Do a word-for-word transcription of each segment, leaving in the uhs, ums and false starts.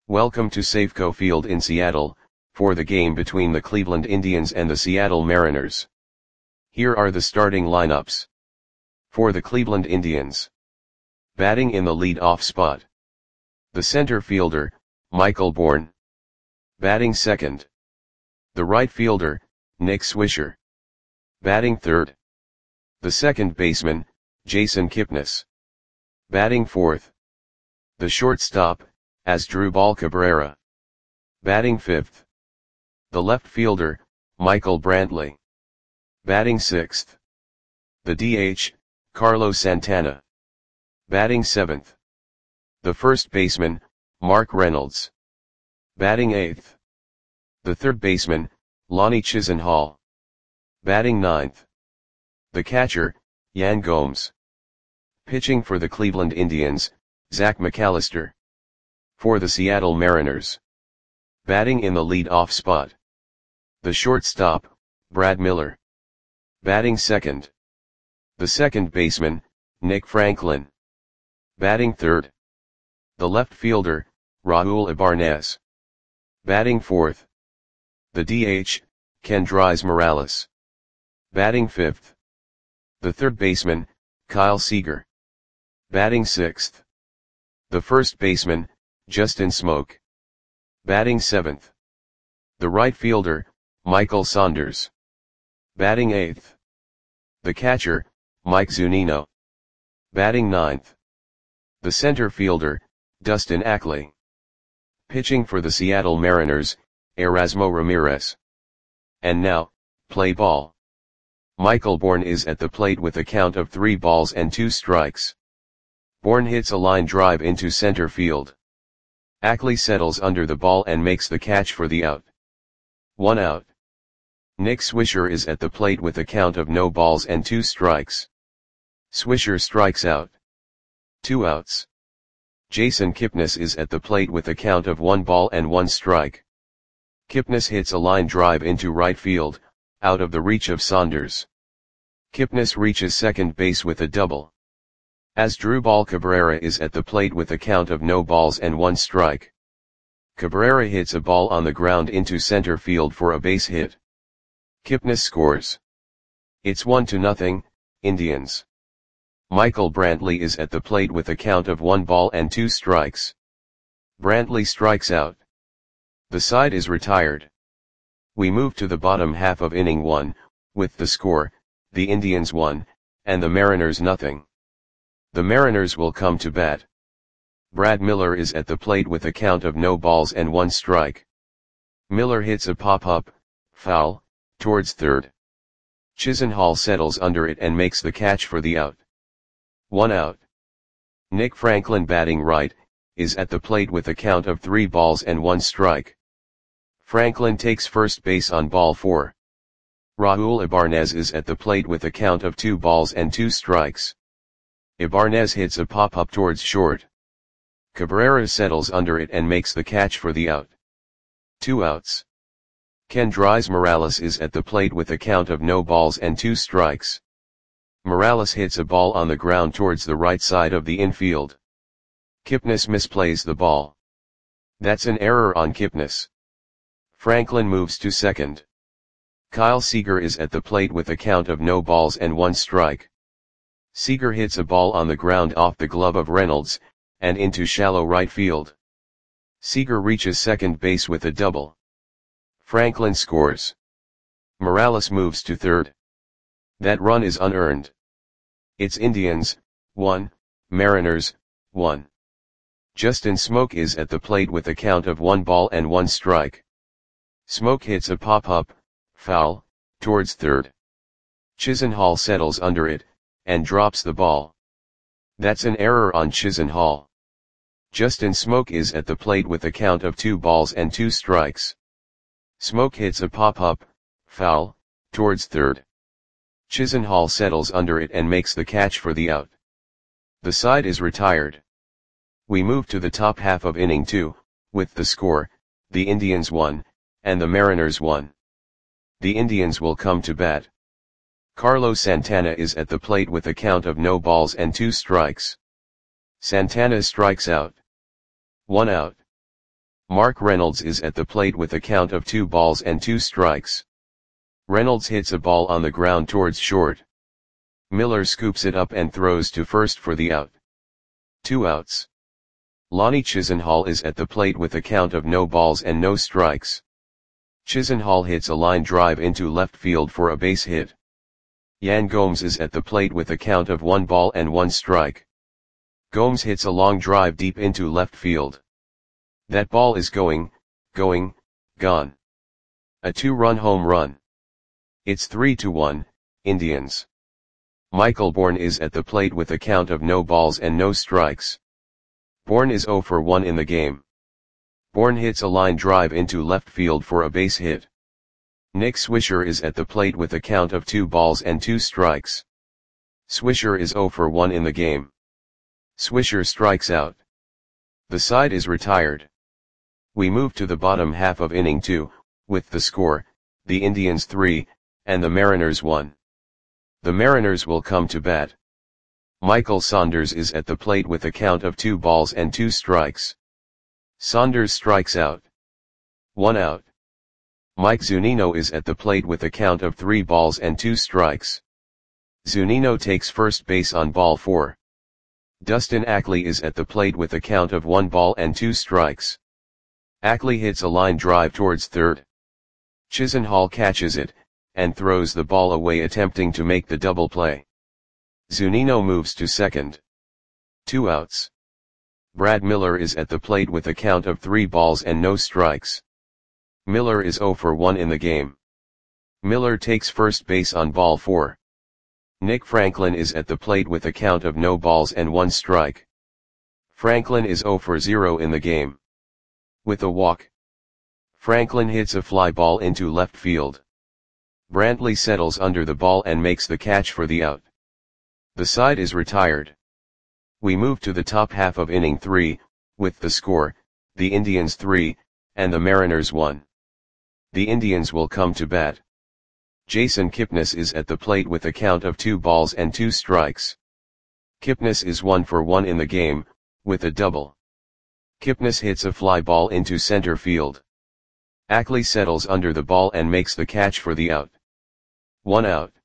Welcome to Safeco Field in Seattle, for the game between the Cleveland Indians and the Seattle Mariners. Here are the starting lineups. For the Cleveland Indians. Batting in the lead-off spot. The center fielder, Michael Bourn. Batting second. The right fielder, Nick Swisher. Batting third. The second baseman, Jason Kipnis. Batting fourth. The shortstop, Asdrubal Cabrera. Batting fifth. The left fielder, Michael Brantley. Batting sixth. The D H, Carlos Santana. Batting seventh. The first baseman, Mark Reynolds. Batting eighth. The third baseman, Lonnie Chisenhall. Batting ninth. The catcher, Yan Gomes. Pitching for the Cleveland Indians, Zach McAllister. For the Seattle Mariners. Batting in the lead-off spot. The shortstop, Brad Miller. Batting second. The second baseman, Nick Franklin. Batting third. The left fielder, Raul Ibarnez. Batting fourth. The D H, Kendrys Morales. Batting fifth. The third baseman, Kyle Seager. Batting sixth. The first baseman, Justin Smoak. Batting seventh. The right fielder, Michael Saunders. Batting eighth. The catcher, Mike Zunino. Batting ninth. The center fielder, Dustin Ackley. Pitching for the Seattle Mariners, Erasmo Ramirez. And now, play ball. Michael Bourn is at the plate with a count of three balls and two strikes. Bourn hits a line drive into center field. Ackley settles under the ball and makes the catch for the out. One out. Nick Swisher is at the plate with a count of no balls and two strikes. Swisher strikes out. Two outs. Jason Kipnis is at the plate with a count of one ball and one strike. Kipnis hits a line drive into right field, out of the reach of Saunders. Kipnis reaches second base with a double. Asdrubal Cabrera is at the plate with a count of no balls and one strike. Cabrera hits a ball on the ground into center field for a base hit. Kipnis scores. It's one to nothing, Indians. Michael Brantley is at the plate with a count of one ball and two strikes. Brantley strikes out. The side is retired. We move to the bottom half of inning one, with the score, the Indians one, and the Mariners nothing. The Mariners will come to bat. Brad Miller is at the plate with a count of no balls and one strike. Miller hits a pop-up, foul, towards third. Chisenhall settles under it and makes the catch for the out. One out. Nick Franklin, batting right, is at the plate with a count of three balls and one strike. Franklin takes first base on ball four. Raul Ibarnez is at the plate with a count of two balls and two strikes. Ibarnez hits a pop-up towards short. Cabrera settles under it and makes the catch for the out. Two outs. Kendrys Morales is at the plate with a count of no balls and two strikes. Morales hits a ball on the ground towards the right side of the infield. Kipnis misplays the ball. That's an error on Kipnis. Franklin moves to second. Kyle Seager is at the plate with a count of no balls and one strike. Seager hits a ball on the ground off the glove of Reynolds, and into shallow right field. Seager reaches second base with a double. Franklin scores. Morales moves to third. That run is unearned. It's Indians, one, Mariners, one. Justin Smoak is at the plate with a count of one ball and one strike. Smoak hits a pop-up, foul, towards third. Chisenhall settles under it, and drops the ball. That's an error on Chisenhall. Justin Smoak is at the plate with a count of two balls and two strikes. Smoak hits a pop-up, foul, towards third. Chisenhall settles under it and makes the catch for the out. The side is retired. We move to the top half of inning two, with the score, the Indians one, and the Mariners one. The Indians will come to bat. Carlos Santana is at the plate with a count of no balls and two strikes. Santana strikes out. One out. Mark Reynolds is at the plate with a count of two balls and two strikes. Reynolds hits a ball on the ground towards short. Miller scoops it up and throws to first for the out. Two outs. Lonnie Chisenhall is at the plate with a count of no balls and no strikes. Chisenhall hits a line drive into left field for a base hit. Yan Gomes is at the plate with a count of one ball and one strike. Gomes hits a long drive deep into left field. That ball is going, going, gone. A two-run home run. It's three to one, Indians. Michael Bourn is at the plate with a count of no balls and no strikes. Bourn is zero for one in the game. Bourn hits a line drive into left field for a base hit. Nick Swisher is at the plate with a count of two balls and two strikes. Swisher is zero for one in the game. Swisher strikes out. The side is retired. We move to the bottom half of inning two, with the score, the Indians three, and the Mariners one. The Mariners will come to bat. Michael Saunders is at the plate with a count of two balls and two strikes. Saunders strikes out. One out. Mike Zunino is at the plate with a count of three balls and two strikes. Zunino takes first base on ball four. Dustin Ackley is at the plate with a count of one ball and two strikes. Ackley hits a line drive towards third. Chisenhall catches it, and throws the ball away attempting to make the double play. Zunino moves to second. Two outs. Brad Miller is at the plate with a count of three balls and no strikes. Miller is zero for one in the game. Miller takes first base on ball four. Nick Franklin is at the plate with a count of no balls and one strike. Franklin is zero for zero in the game. With a walk, Franklin hits a fly ball into left field. Brantley settles under the ball and makes the catch for the out. The side is retired. We move to the top half of inning three, with the score, the Indians three, and the Mariners one. The Indians will come to bat. Jason Kipnis is at the plate with a count of two balls and two strikes. Kipnis is one for one in the game, with a double. Kipnis hits a fly ball into center field. Ackley settles under the ball and makes the catch for the out. One out.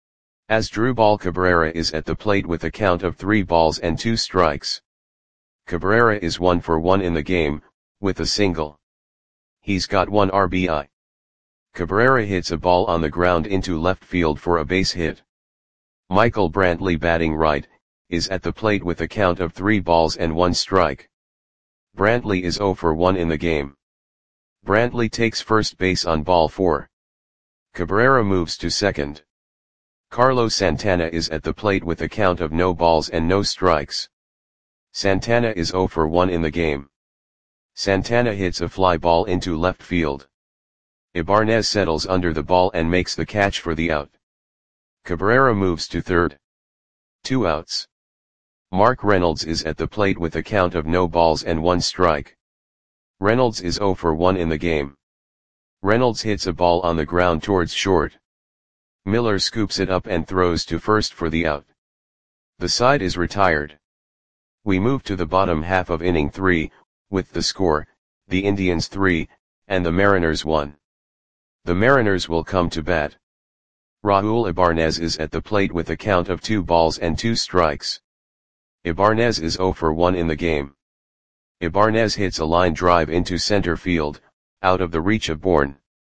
Asdrubal Cabrera is at the plate with a count of three balls and two strikes. Cabrera is one for one in the game, with a single. He's got one R B I. Cabrera hits a ball on the ground into left field for a base hit. Michael Brantley, batting right, is at the plate with a count of three balls and one strike. Brantley is zero for one in the game. Brantley takes first base on ball four. Cabrera moves to second. Carlos Santana is at the plate with a count of no balls and no strikes. Santana is zero for one in the game. Santana hits a fly ball into left field. Ibanez settles under the ball and makes the catch for the out. Cabrera moves to third. Two outs. Mark Reynolds is at the plate with a count of no balls and one strike. Reynolds is zero for one in the game. Reynolds hits a ball on the ground towards short. Miller scoops it up and throws to first for the out. The side is retired. We move to the bottom half of inning three, with the score, the Indians three, and the Mariners one. The Mariners will come to bat. Raul Ibanez is at the plate with a count of two balls and two strikes. Ibanez is zero for one in the game. Ibanez hits a line drive into center field, out of the reach of Bourn.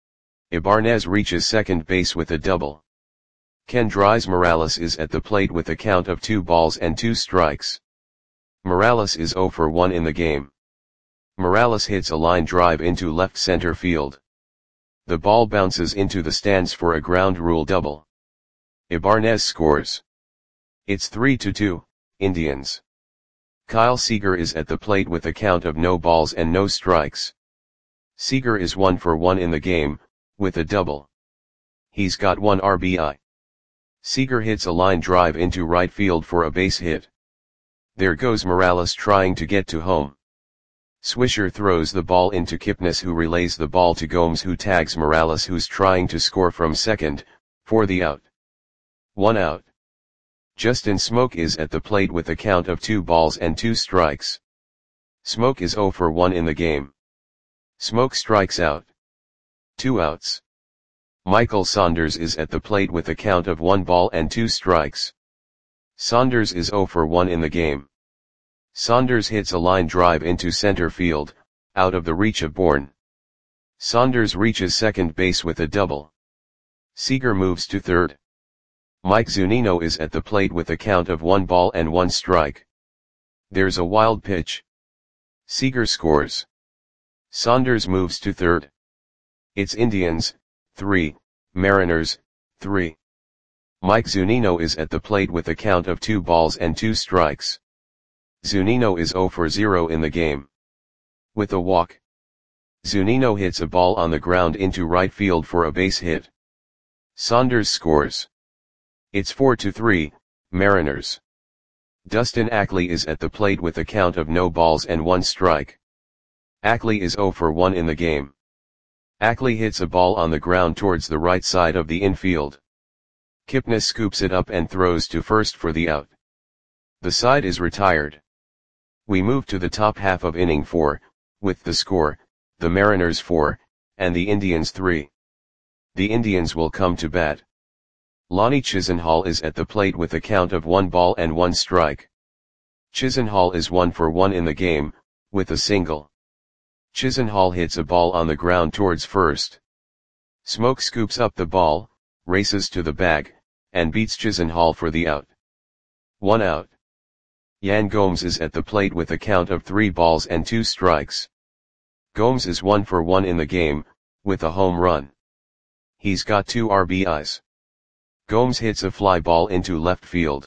Ibanez reaches second base with a double. Kendrys Morales is at the plate with a count of two balls and two strikes. Morales is zero for one in the game. Morales hits a line drive into left center field. The ball bounces into the stands for a ground rule double. Ibanez scores. It's three to two, Indians. Kyle Seager is at the plate with a count of no balls and no strikes. Seager is one for one in the game, with a double. He's got one R B I. Seager hits a line drive into right field for a base hit. There goes Morales trying to get to home. Swisher throws the ball into Kipnis, who relays the ball to Gomes, who tags Morales, who's trying to score from second, for the out. One out. Justin Smoke is at the plate with a count of two balls and two strikes. Smoke is zero for one in the game. Smoke strikes out. Two outs. Michael Saunders is at the plate with a count of one ball and two strikes. Saunders is zero for one in the game. Saunders hits a line drive into center field, out of the reach of Bourne. Saunders reaches second base with a double. Seager moves to third. Mike Zunino is at the plate with a count of one ball and one strike. There's a wild pitch. Seager scores. Saunders moves to third. It's Indians, three, Mariners, three. Mike Zunino is at the plate with a count of two balls and two strikes. Zunino is zero for zero in the game. With a walk. Zunino hits a ball on the ground into right field for a base hit. Saunders scores. It's four to three, Mariners. Dustin Ackley is at the plate with a count of no balls and one strike. Ackley is zero for one in the game. Ackley hits a ball on the ground towards the right side of the infield. Kipnis scoops it up and throws to first for the out. The side is retired. We move to the top half of inning four, with the score, the Mariners four, and the Indians three. The Indians will come to bat. Lonnie Chisenhall is at the plate with a count of one ball and one strike. Chisenhall is one for one in the game, with a single. Chisenhall hits a ball on the ground towards first. Smoke scoops up the ball, races to the bag, and beats Chisenhall for the out. One out. Yan Gomes is at the plate with a count of three balls and two strikes. Gomes is one for one in the game, with a home run. He's got two R B Is. Gomes hits a fly ball into left field.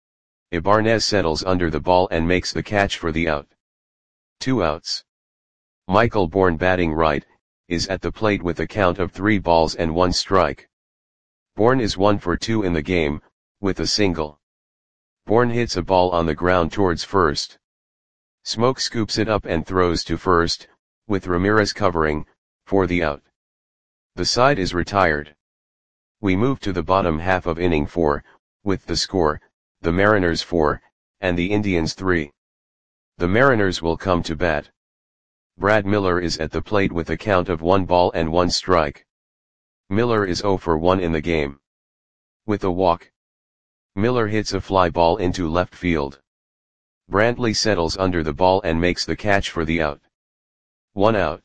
Ibanez settles under the ball and makes the catch for the out. Two outs. Michael Bourne, batting right, is at the plate with a count of three balls and one strike. Bourne is one for two in the game, with a single. Bourne hits a ball on the ground towards first. Smoke scoops it up and throws to first, with Ramirez covering, for the out. The side is retired. We move to the bottom half of inning four, with the score, the Mariners four, and the Indians three. The Mariners will come to bat. Brad Miller is at the plate with a count of one ball and one strike. Miller is zero for one in the game. With a walk. Miller hits a fly ball into left field. Brantley settles under the ball and makes the catch for the out. One out.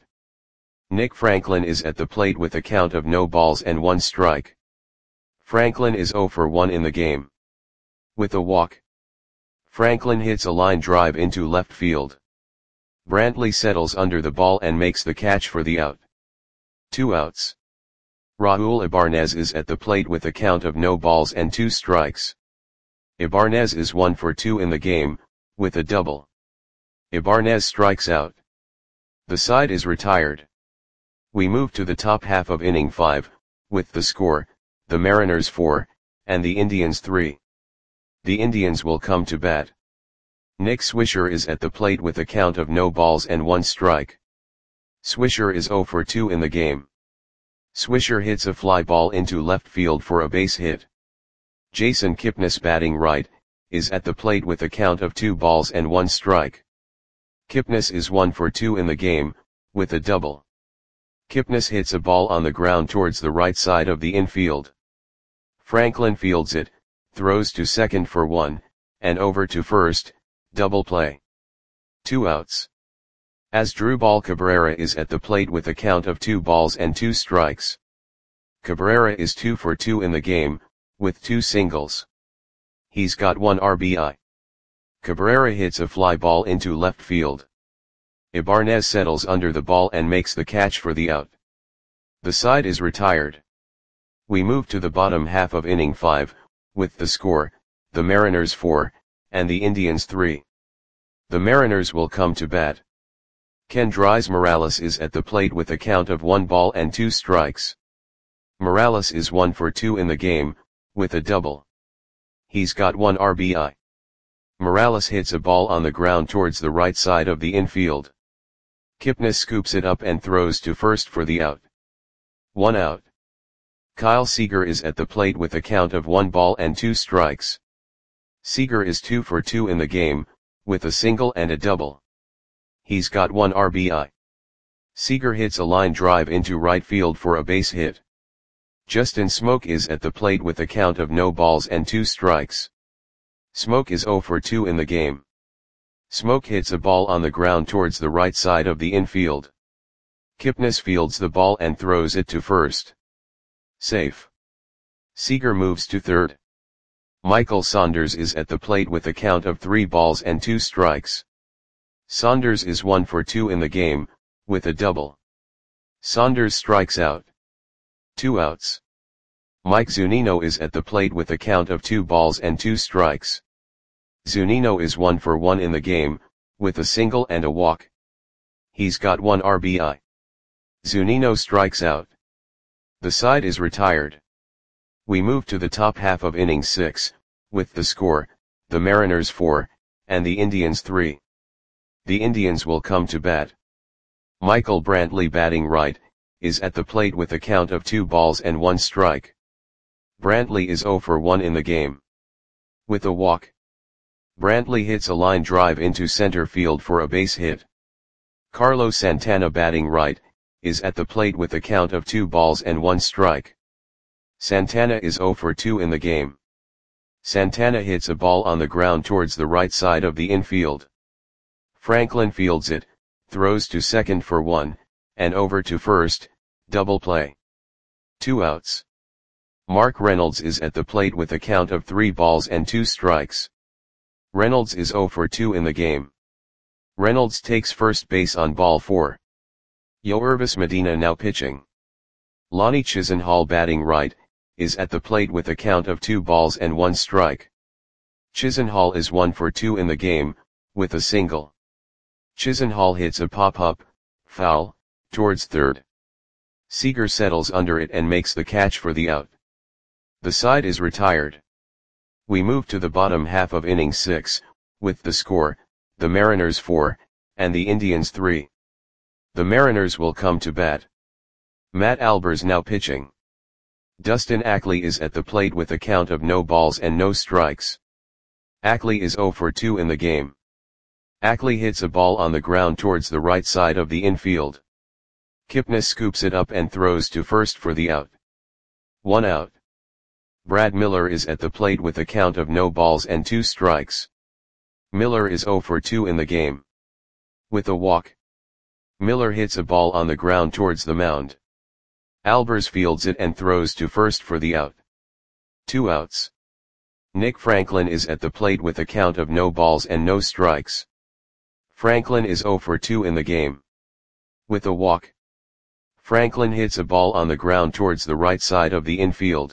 Nick Franklin is at the plate with a count of no balls and one strike. Franklin is zero for one in the game. With a walk. Franklin hits a line drive into left field. Brantley settles under the ball and makes the catch for the out. Two outs. Raul Ibanez is at the plate with a count of no balls and two strikes. Ibanez is one for two in the game, with a double. Ibanez strikes out. The side is retired. We move to the top half of inning five, with the score, the Mariners four, and the Indians three. The Indians will come to bat. Nick Swisher is at the plate with a count of no balls and one strike. Swisher is zero for two in the game. Swisher hits a fly ball into left field for a base hit. Jason Kipnis, batting right, is at the plate with a count of two balls and one strike. Kipnis is one for two in the game, with a double. Kipnis hits a ball on the ground towards the right side of the infield. Franklin fields it, throws to second for one, and over to first, double play. Two outs. Asdrubal Cabrera is at the plate with a count of two balls and two strikes. Cabrera is two for two in the game, with two singles. He's got one R B I. Cabrera hits a fly ball into left field. Ibanez settles under the ball and makes the catch for the out. The side is retired. We move to the bottom half of inning five, with the score, the Mariners four, and the Indians three. The Mariners will come to bat. Kendrys Morales is at the plate with a count of one ball and two strikes. Morales is one for two in the game, with a double. He's got one R B I. Morales hits a ball on the ground towards the right side of the infield. Kipnis scoops it up and throws to first for the out. One out. Kyle Seager is at the plate with a count of one ball and two strikes. Seager is two for two in the game, with a single and a double. He's got one R B I. Seager hits a line drive into right field for a base hit. Justin Smoke is at the plate with a count of no balls and two strikes. Smoke is zero for two in the game. Smoke hits a ball on the ground towards the right side of the infield. Kipnis fields the ball and throws it to first. Safe. Seager moves to third. Michael Saunders is at the plate with a count of three balls and two strikes. Saunders is one for two in the game, with a double. Saunders strikes out. Two outs. Mike Zunino is at the plate with a count of two balls and two strikes. Zunino is one for one in the game, with a single and a walk. He's got one R B I. Zunino strikes out. The side is retired. We move to the top half of inning six, with the score, the Mariners four, and the Indians three. The Indians will come to bat. Michael Brantley, batting right, is at the plate with a count of two balls and one strike. Brantley is zero for one in the game. With a walk. Brantley hits a line drive into center field for a base hit. Carlos Santana, batting right, is at the plate with a count of two balls and one strike. Santana is zero for two in the game. Santana hits a ball on the ground towards the right side of the infield. Franklin fields it, throws to second for one, and over to first, double play. Two outs. Mark Reynolds is at the plate with a count of three balls and two strikes. Reynolds is zero for two in the game. Reynolds takes first base on ball four. Yoervis Medina now pitching. Lonnie Chisenhall, batting right, is at the plate with a count of two balls and one strike. Chisenhall is one for two in the game, with a single. Chisenhall hits a pop-up, foul, towards third. Seager settles under it and makes the catch for the out. The side is retired. We move to the bottom half of inning six, with the score, the Mariners four, and the Indians three. The Mariners will come to bat. Matt Albers now pitching. Dustin Ackley is at the plate with a count of no balls and no strikes. Ackley is zero for two in the game. Ackley hits a ball on the ground towards the right side of the infield. Kipnis scoops it up and throws to first for the out. One out. Brad Miller is at the plate with a count of no balls and two strikes. Miller is zero for two in the game. With a walk. Miller hits a ball on the ground towards the mound. Albers fields it and throws to first for the out. Two outs. Nick Franklin is at the plate with a count of no balls and no strikes. Franklin is zero for two in the game. With a walk. Franklin hits a ball on the ground towards the right side of the infield.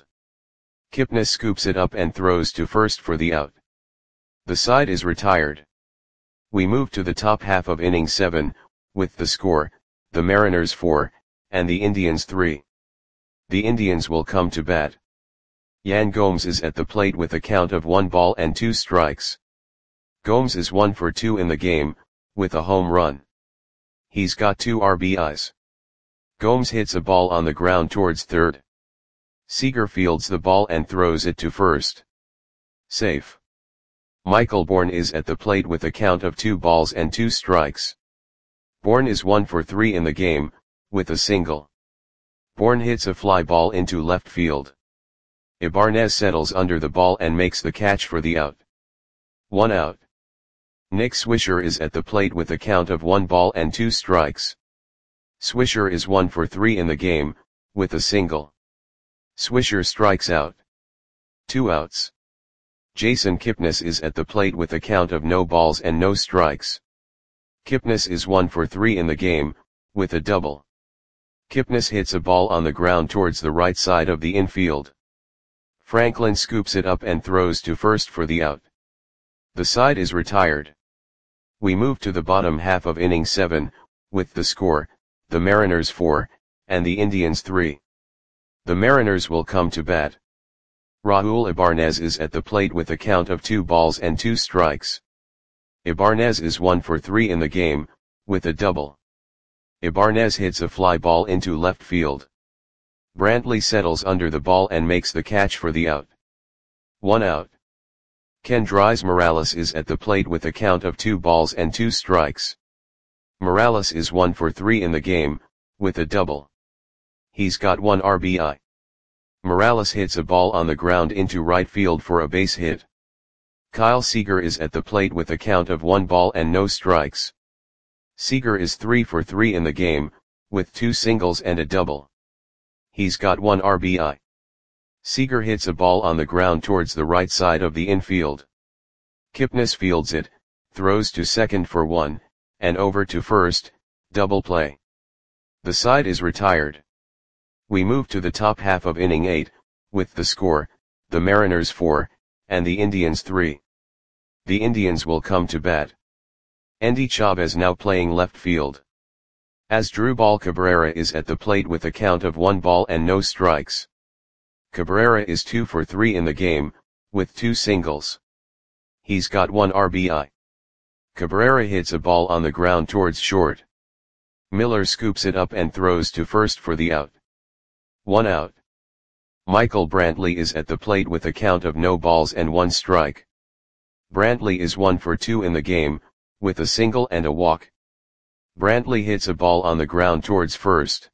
Kipnis scoops it up and throws to first for the out. The side is retired. We move to the top half of inning seven, with the score, the Mariners four, and the Indians three. The Indians will come to bat. Yan Gomes is at the plate with a count of one ball and two strikes. Gomes is one for two in the game, with a home run. He's got two R B Is. Gomes hits a ball on the ground towards third. Seager fields the ball and throws it to first. Safe. Michael Bourne is at the plate with a count of two balls and two strikes. Bourne is one for three in the game, with a single. Bourne hits a fly ball into left field. Ibanez settles under the ball and makes the catch for the out. One out. Nick Swisher is at the plate with a count of one ball and two strikes. Swisher is one for three in the game, with a single. Swisher strikes out. Two outs. Jason Kipnis is at the plate with a count of no balls and no strikes. Kipnis is one for three in the game, with a double. Kipnis hits a ball on the ground towards the right side of the infield. Franklin scoops it up and throws to first for the out. The side is retired. We move to the bottom half of inning seven, with the score, the Mariners four, and the Indians three. The Mariners will come to bat. Raul Ibanez is at the plate with a count of two balls and two strikes. Ibanez is one for three in the game, with a double. Ibanez hits a fly ball into left field. Brantley settles under the ball and makes the catch for the out. One out. Kendrys Morales is at the plate with a count of two balls and two strikes. Morales is one for three in the game, with a double. He's got one R B I. Morales hits a ball on the ground into right field for a base hit. Kyle Seager is at the plate with a count of one ball and no strikes. Seager is three for three in the game, with two singles and a double. He's got one R B I. Seager hits a ball on the ground towards the right side of the infield. Kipnis fields it, throws to second for one, and over to first, double play. The side is retired. We move to the top half of inning eight, with the score, the Mariners four, and the Indians three. The Indians will come to bat. Endy Chavez now playing left field. Asdrubal Cabrera is at the plate with a count of one ball and no strikes. Cabrera is two for three in the game, with two singles. He's got one R B I. Cabrera hits a ball on the ground towards short. Miller scoops it up and throws to first for the out. One out. Michael Brantley is at the plate with a count of no balls and one strike. Brantley is one for two in the game, with a single and a walk. Brantley hits a ball on the ground towards first.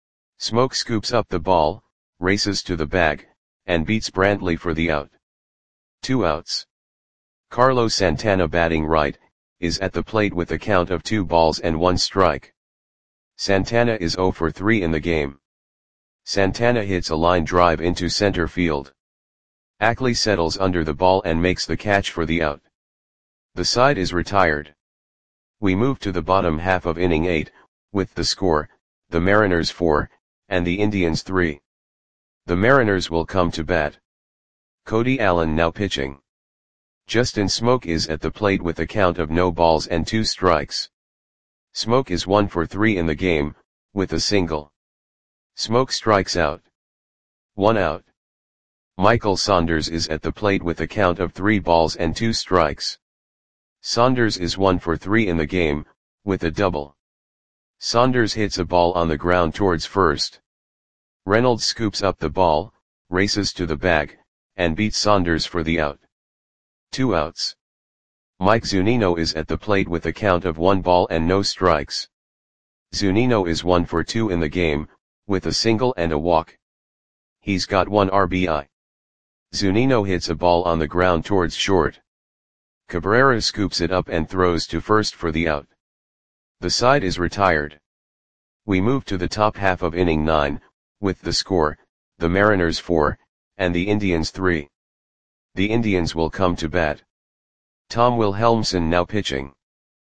Smoke scoops up the ball, races to the bag, and beats Brantley for the out. Two outs. Carlos Santana batting right, is at the plate with a count of two balls and one strike. Santana is zero for three in the game. Santana hits a line drive into center field. Ackley settles under the ball and makes the catch for the out. The side is retired. We move to the bottom half of inning eight, with the score, the Mariners four, and the Indians three. The Mariners will come to bat. Cody Allen now pitching. Justin Smoke is at the plate with a count of no balls and two strikes. Smoke is one for three in the game, with a single. Smoke strikes out. One out. Michael Saunders is at the plate with a count of three balls and two strikes. Saunders is one for three in the game, with a double. Saunders hits a ball on the ground towards first. Reynolds scoops up the ball, races to the bag, and beats Saunders for the out. Two outs. Mike Zunino is at the plate with a count of one ball and no strikes. Zunino is one for two in the game, with a single and a walk. He's got one R B I. Zunino hits a ball on the ground towards short. Cabrera scoops it up and throws to first for the out. The side is retired. We move to the top half of inning nine, with the score, the Mariners four, and the Indians three. The Indians will come to bat. Tom Wilhelmsen now pitching.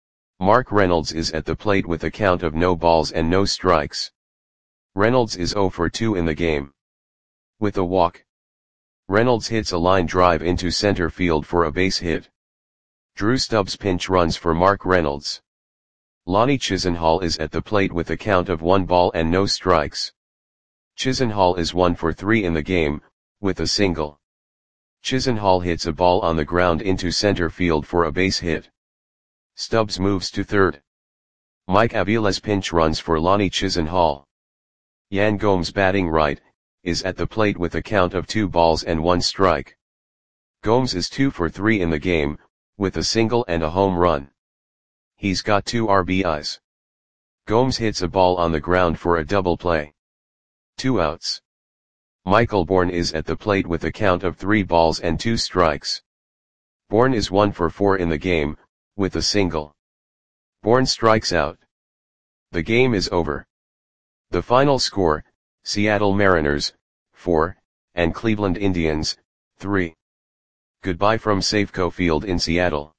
Mark Reynolds is at the plate with a count of no balls and no strikes. Reynolds is zero for two in the game. With a walk. Reynolds hits a line drive into center field for a base hit. Drew Stubbs pinch runs for Mark Reynolds. Lonnie Chisenhall is at the plate with a count of one ball and no strikes. Chisenhall is one for three in the game, with a single. Chisenhall hits a ball on the ground into center field for a base hit. Stubbs moves to third. Mike Aviles pinch runs for Lonnie Chisenhall. Yan Gomes batting right, is at the plate with a count of two balls and one strike. Gomes is two for three in the game, with a single and a home run. He's got two R B Is. Gomes hits a ball on the ground for a double play. Two outs. Michael Bourne is at the plate with a count of three balls and two strikes. Bourne is one for four in the game, with a single. Bourne strikes out. The game is over. The final score, Seattle Mariners, four, and Cleveland Indians, three. Goodbye from Safeco Field in Seattle.